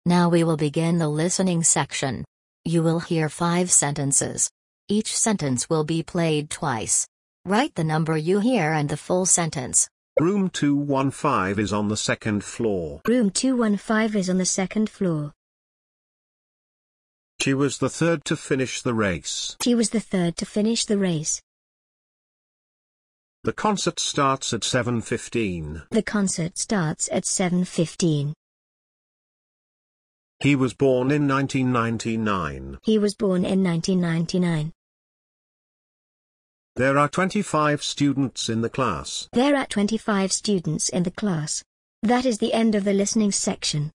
Now we will begin the listening section. You will hear 5 sentences. Each sentence will be played twice. Write the number you hear and the full sentence. Room 215 is on the second floor. Room 215 is on the second floor. She was the third to finish the race. She was the third to finish the race. The concert starts at 7:15. The concert starts at 7:15. He was born in 1999. He was born in 1999. There are 25 students in the class. There are 25 students in the class. That is the end of the listening section.